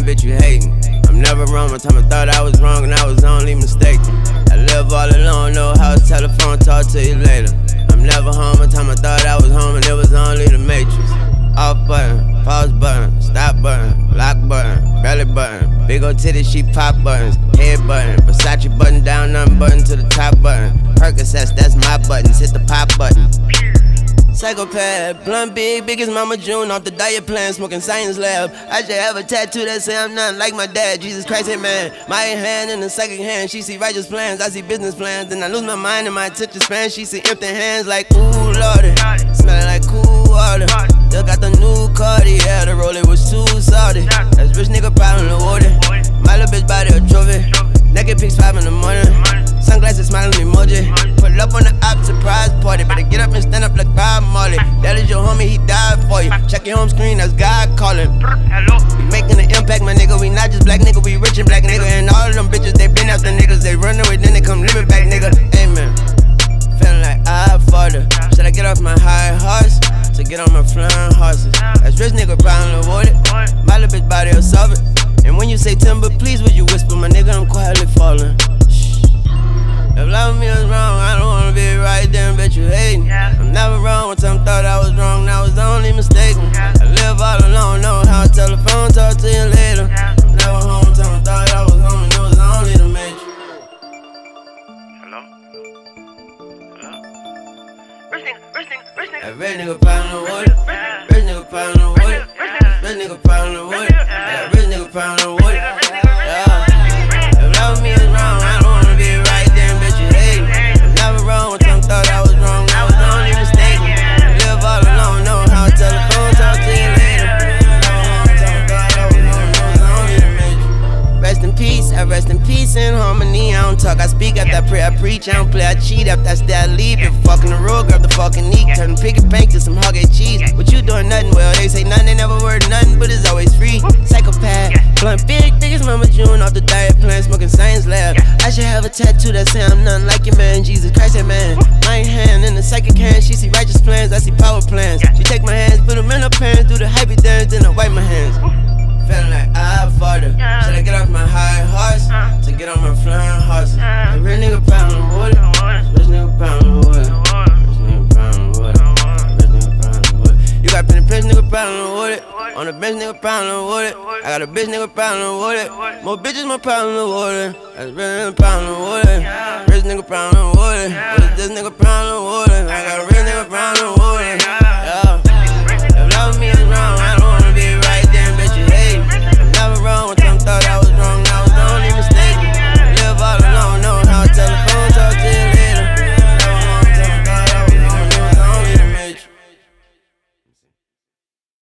bitch, you hating. I'm never wrong, one time I thought I was wrong and I was only mistaken. I live all alone, no house, telephone, talk to you later. I'm never home, one time I thought I was home and it was only the Matrix. Off button, pause button, stop button, lock button, belly button, big ol' titty, she pop buttons, head button, Versace button down, nothing button to the top button. Percocets, that's my buttons, hit the pop button. Psychopath, blunt big as Mama June, off the diet plan, smoking science lab. I should have a tattoo that say I'm nothing like my dad. Jesus Christ, hey man, my hand in the second hand. She see righteous plans, I see business plans. Then I lose my mind and my attention span. She see empty hands like, ooh lordy, smelling like cool water. Still got the new Cartier, the roller was too salty. That's rich nigga problem awarded. My little bitch body a trophy. Naked pics 5 in the morning. Sunglasses smiling emoji. Pull up on the op surprise party. Better get up and stand up like Bob Marley. That is your homie, he died for you. Check your home screen, that's God calling. We making an impact, my nigga. We not just black nigga, we rich and black nigga. And all of them bitches, they been after niggas. They run away, then they come live it back, nigga. Amen. Feeling like I fought her. Should I get off my high horse to get on my flying horses? That's rich nigga problem avoided. My little bitch body will solve it. And when you say timber, please would you whisper, my nigga, I'm quietly falling. If loving me was wrong, I don't wanna be right, then bet you hating. I'm never wrong, one time thought I was wrong, now I was only mistaken. I live all alone, know how to telephone, talk to you later. I'm never home, one time I thought I was home, and it was only the Matrix. Hello? Rich nigga. That red nigga poundin' wood. Rich nigga poundin' wood. Rich nigga poundin' wood. That rich nigga poundin' wood. Yeah. If loving me is wrong, I don't wanna be right, then bet you hating. I'm never wrong, one time thought I was wrong, I was only mistaken. I live all alone, know how to telephone, talk to you later. One time thought I was wrong, it was only the Matrix. Rest in peace, I rest in peace and harmony. I don't talk, I speak after I pray, I preach. I don't play, I cheat after I stay, I leave. If fucking the road, grab the fucking knee. Turn the picket bank to some hog cheese. What you doing nothing? Well, they say nothing, they never word nothing, but it's always free. Psychopath, blunt big as Mama June, off the diet plan, smoking science lab. I should have a tattoo that say I'm nothing like your man. Jesus Christ, hey man. My hand in the psychic hand, she see righteous plans, I see power plans. She take my hands, put them in her pants, do the hype dance, then I wipe my hands. Feeling like I fought her. Should I get off my high horse to get on my flying horses? A real nigga poundin' wood. Rich nigga poundin' wood. Rich nigga poundin' wood. Rich nigga poundin' wood. You got plenty bitch nigga poundin' wood. On the bench nigga poundin' wood. I got a bitch nigga poundin' wood. More bitches, more poundin' wood. That's real nigga poundin' wood. Rich nigga poundin' wood. This nigga poundin' wood. I got a real nigga poundin' wood.